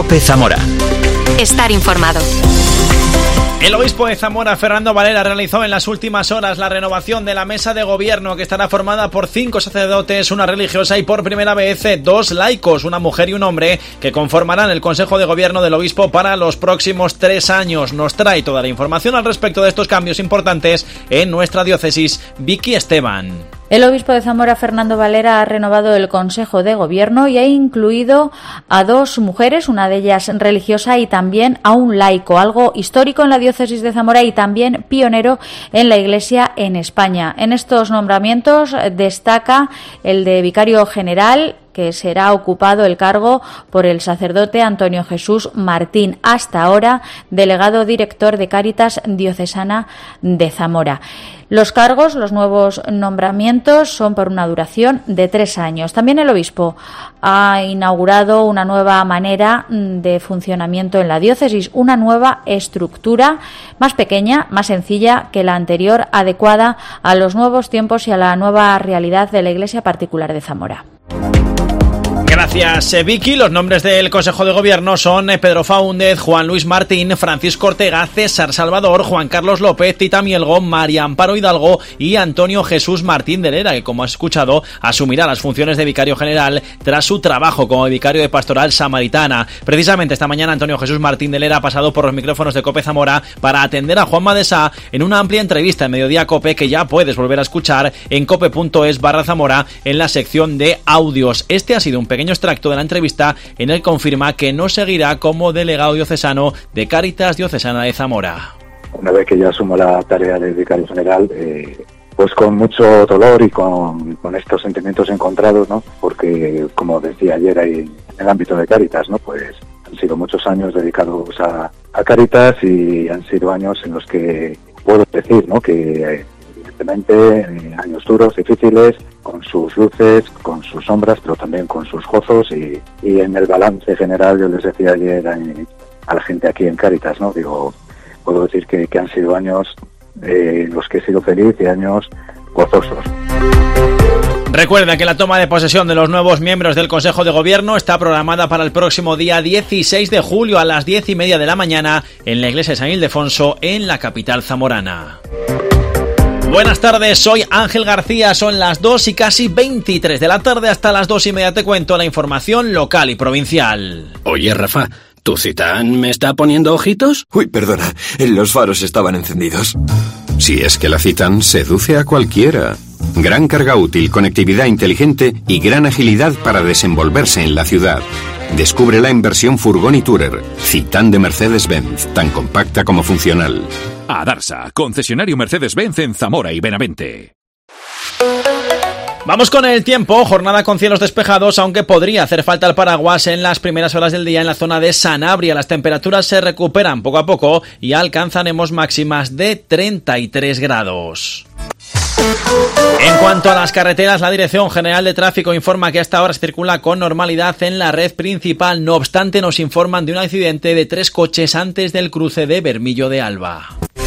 COPE Zamora. Estar informado. El obispo de Zamora, Fernando Valera, realizó en las últimas horas la renovación de la mesa de gobierno, que estará formada por 5 sacerdotes, una religiosa y por primera vez 2 laicos, una mujer y un hombre, que conformarán el Consejo de Gobierno del obispo para los próximos 3 años. Nos trae toda la información al respecto de estos cambios importantes en nuestra diócesis, Vicky Esteban. El obispo de Zamora, Fernando Valera, ha renovado el Consejo de Gobierno y ha incluido a 2 mujeres, una de ellas religiosa, y también a un laico, algo histórico en la diócesis de Zamora y también pionero en la Iglesia en España. En estos nombramientos destaca el de vicario general, que será ocupado el cargo por el sacerdote Antonio Jesús Martín, hasta ahora delegado director de Cáritas Diocesana de Zamora. Los cargos, los nuevos nombramientos, son por una duración de 3 años. También el obispo ha inaugurado una nueva manera de funcionamiento en la diócesis, una nueva estructura más pequeña, más sencilla que la anterior, adecuada a los nuevos tiempos y a la nueva realidad de la Iglesia particular de Zamora. Gracias, Vicky. Los nombres del Consejo de Gobierno son Pedro Faúndez, Juan Luis Martín, Francisco Ortega, César Salvador, Juan Carlos López, Tita Mielgo, María Amparo Hidalgo y Antonio Jesús Martín de Lera, que, como has escuchado, asumirá las funciones de vicario general tras su trabajo como vicario de Pastoral Samaritana. Precisamente esta mañana Antonio Jesús Martín de Lera ha pasado por los micrófonos de COPE Zamora para atender a Juanma de Sá en una amplia entrevista en Mediodía COPE, que ya puedes volver a escuchar en cope.es/Zamora en la sección de audios. Este ha sido un pequeño extracto de la entrevista en el que confirma que no seguirá como delegado diocesano de Cáritas Diocesana de Zamora. Una vez que ya asumo la tarea de vicario general, pues con mucho dolor y con estos sentimientos encontrados, ¿no? Porque, como decía ayer ahí en el ámbito de Cáritas, ¿no? Pues han sido muchos años dedicados a Cáritas y han sido años en los que puedo decir, ¿no? Que evidentemente años duros, difíciles, con sus luces, con sus sombras, pero también con sus gozos, y en el balance general, yo les decía ayer a la gente aquí en Cáritas, ¿no? Digo, puedo decir que han sido años en los que he sido feliz y años gozosos. Recuerda que la toma de posesión de los nuevos miembros del Consejo de Gobierno está programada para el próximo día 16 de julio a las 10:30 de la mañana en la iglesia de San Ildefonso, en la capital zamorana. Buenas tardes, soy Ángel García, son las 2:23 de la tarde, hasta las 2:30 te cuento la información local y provincial. Oye, Rafa, ¿tu Citán me está poniendo ojitos? Uy, perdona, los faros estaban encendidos. Si es que la Citán seduce a cualquiera. Gran carga útil, conectividad inteligente y gran agilidad para desenvolverse en la ciudad. Descúbrela en versión furgón y tourer. Citán de Mercedes-Benz, tan compacta como funcional. Adarsa, concesionario Mercedes-Benz en Zamora y Benavente. Vamos con el tiempo, jornada con cielos despejados, aunque podría hacer falta el paraguas en las primeras horas del día en la zona de Sanabria. Las temperaturas se recuperan poco a poco y alcanzaremos máximas de 33 grados. En cuanto a las carreteras, la Dirección General de Tráfico informa que hasta ahora se circula con normalidad en la red principal. No obstante, nos informan de un accidente de 3 coches antes del cruce de Bermillo de Alba.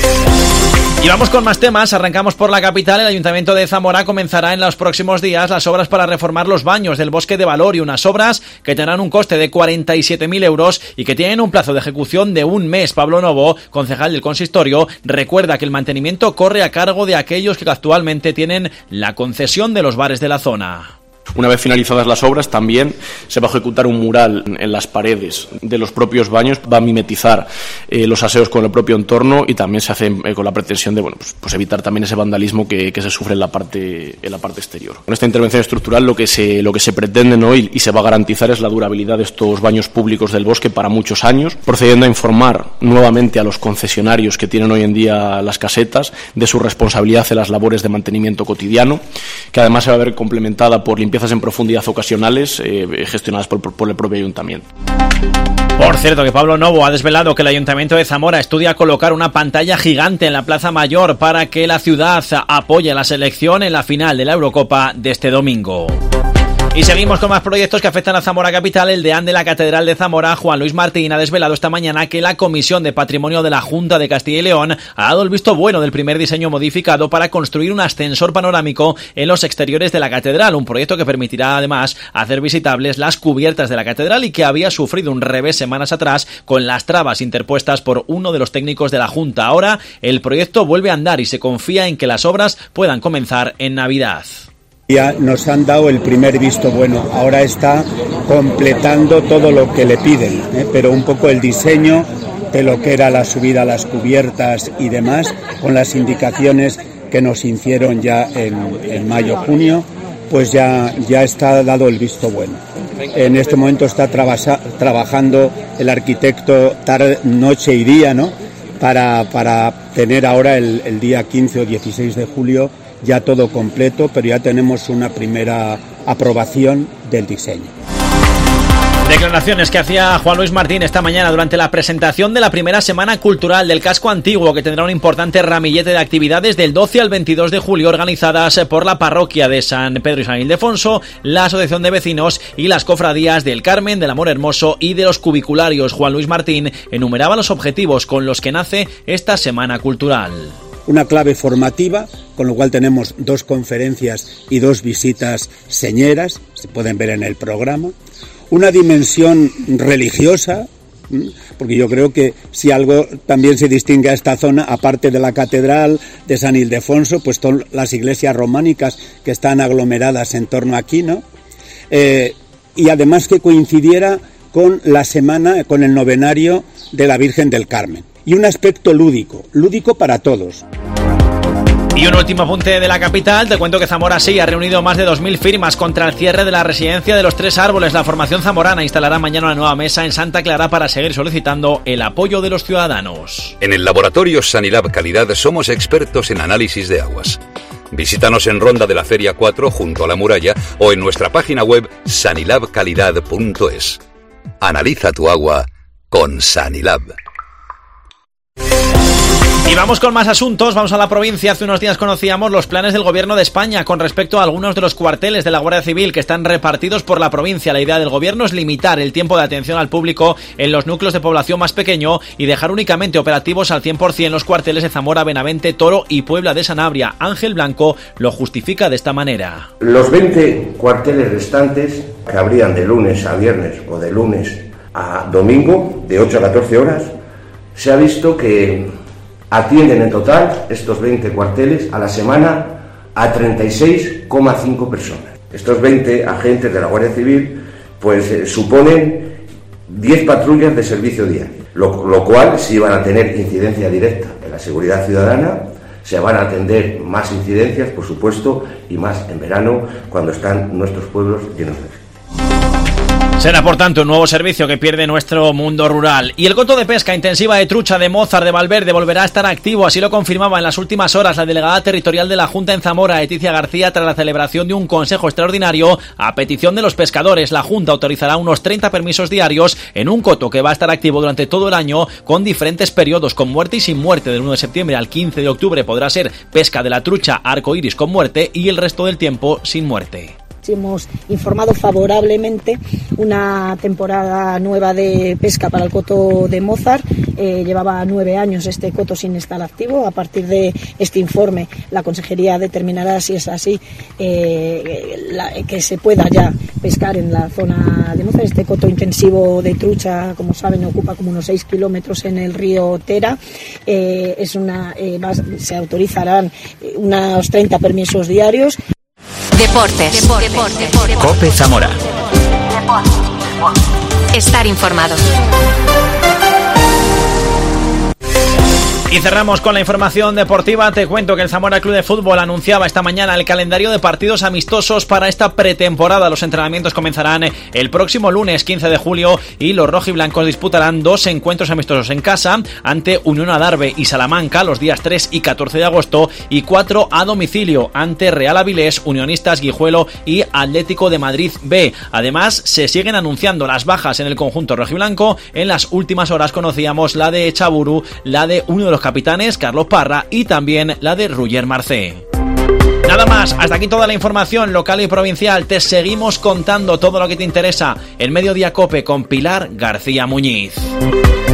Y vamos con más temas, arrancamos por la capital. El Ayuntamiento de Zamora comenzará en los próximos días las obras para reformar los baños del Bosque de Valorio, unas obras que tendrán un coste de 47.000 euros y que tienen un plazo de ejecución de 1 mes. Pablo Novo, concejal del consistorio, recuerda que el mantenimiento corre a cargo de aquellos que actualmente tienen la concesión de los bares de la zona. Una vez finalizadas las obras, también se va a ejecutar un mural en las paredes de los propios baños, va a mimetizar los aseos con el propio entorno, y también se hace con la pretensión de pues evitar también ese vandalismo que se sufre en la parte exterior. Con esta intervención estructural lo que se pretende, ¿no? y se va a garantizar es la durabilidad de estos baños públicos del bosque para muchos años, procediendo a informar nuevamente a los concesionarios que tienen hoy en día las casetas de su responsabilidad en las labores de mantenimiento cotidiano, que además se va a ver complementada por limpiezas en profundidad ocasionales gestionadas por el propio ayuntamiento. Por cierto, que Pablo Novo ha desvelado que el Ayuntamiento de Zamora estudia colocar una pantalla gigante en la Plaza Mayor para que la ciudad apoye la selección en la final de la Eurocopa de este domingo. Y seguimos con más proyectos que afectan a Zamora Capital. El deán de la Catedral de Zamora, Juan Luis Martín, ha desvelado esta mañana que la Comisión de Patrimonio de la Junta de Castilla y León ha dado el visto bueno del primer diseño modificado para construir un ascensor panorámico en los exteriores de la catedral, un proyecto que permitirá además hacer visitables las cubiertas de la catedral y que había sufrido un revés semanas atrás con las trabas interpuestas por uno de los técnicos de la Junta. Ahora el proyecto vuelve a andar y se confía en que las obras puedan comenzar en Navidad. Ya nos han dado el primer visto bueno, ahora está completando todo lo que le piden, pero un poco el diseño de lo que era la subida a las cubiertas y demás, con las indicaciones que nos hicieron ya en mayo-junio, pues ya está dado el visto bueno. En este momento está trabajando el arquitecto tarde, noche y día, ¿no? Para tener ahora el día 15 o 16 de julio ya todo completo, pero ya tenemos una primera aprobación del diseño. Declaraciones que hacía Juan Luis Martín esta mañana durante la presentación de la primera Semana Cultural del Casco Antiguo, que tendrá un importante ramillete de actividades del 12 al 22 de julio organizadas por la parroquia de San Pedro y San Ildefonso, la Asociación de Vecinos y las cofradías del Carmen, del Amor Hermoso y de los Cubicularios. Juan Luis Martín enumeraba los objetivos con los que nace esta Semana Cultural. Una clave formativa, con lo cual tenemos 2 conferencias y 2 visitas señeras, se pueden ver en el programa. Una dimensión religiosa, porque yo creo que si algo también se distingue a esta zona, aparte de la catedral de San Ildefonso, pues son las iglesias románicas que están aglomeradas en torno aquí, ¿no? Y además que coincidiera con la semana, con el novenario de la Virgen del Carmen. Y un aspecto lúdico para todos. Y un último apunte de la capital, te cuento que Zamora sí ha reunido más de 2.000 firmas contra el cierre de la residencia de los 3 Árboles. La formación zamorana instalará mañana una nueva mesa en Santa Clara para seguir solicitando el apoyo de los ciudadanos. En el laboratorio Sanilab Calidad somos expertos en análisis de aguas. Visítanos en Ronda de la Feria 4 junto a la muralla o en nuestra página web sanilabcalidad.es. Analiza tu agua con Sanilab. Y vamos con más asuntos, vamos a la provincia. Hace unos días conocíamos los planes del Gobierno de España con respecto a algunos de los cuarteles de la Guardia Civil que están repartidos por la provincia. La idea del Gobierno es limitar el tiempo de atención al público en los núcleos de población más pequeño y dejar únicamente operativos al 100% los cuarteles de Zamora, Benavente, Toro y Puebla de Sanabria. Ángel Blanco lo justifica de esta manera. Los 20 cuarteles restantes, que habrían de lunes a viernes o de lunes a domingo, de 8 a 14 horas, se ha visto que atienden en total estos 20 cuarteles a la semana a 36,5 personas. Estos 20 agentes de la Guardia Civil pues suponen 10 patrullas de servicio diario, lo cual si van a tener incidencia directa en la seguridad ciudadana, se van a atender más incidencias, por supuesto, y más en verano cuando están nuestros pueblos llenos de gente. Será, por tanto, un nuevo servicio que pierde nuestro mundo rural. Y el coto de pesca intensiva de trucha de Mozart de Valverde volverá a estar activo, así lo confirmaba en las últimas horas la delegada territorial de la Junta en Zamora, Leticia García, tras la celebración de un consejo extraordinario a petición de los pescadores. La Junta autorizará unos 30 permisos diarios en un coto que va a estar activo durante todo el año, con diferentes periodos, con muerte y sin muerte. Del 1 de septiembre al 15 de octubre podrá ser pesca de la trucha arcoíris con muerte y el resto del tiempo sin muerte. Hemos informado favorablemente una temporada nueva de pesca para el coto de Mozart. Llevaba 9 años este coto sin estar activo. A partir de este informe, la Consejería determinará si es así que se pueda ya pescar en la zona de Mozart. Este coto intensivo de trucha, como saben, ocupa como unos 6 kilómetros en el río Tera. Se autorizarán unos 30 permisos diarios. Deportes. COPE Zamora. Estar informado. Y cerramos con la información deportiva. Te cuento que el Zamora Club de Fútbol anunciaba esta mañana el calendario de partidos amistosos para esta pretemporada. Los entrenamientos comenzarán el próximo lunes 15 de julio y los rojiblancos disputarán 2 encuentros amistosos en casa ante Unión Adarve y Salamanca los días 3 y 14 de agosto y 4 a domicilio ante Real Avilés, Unionistas Guijuelo y Atlético de Madrid B. Además, se siguen anunciando las bajas en el conjunto rojiblanco. En las últimas horas conocíamos la de Chaburu, la de uno de los capitanes, Carlos Parra, y también la de Ruller Marcé. Nada más, hasta aquí toda la información local y provincial. Te seguimos contando todo lo que te interesa en Mediodía Cope con Pilar García Muñiz.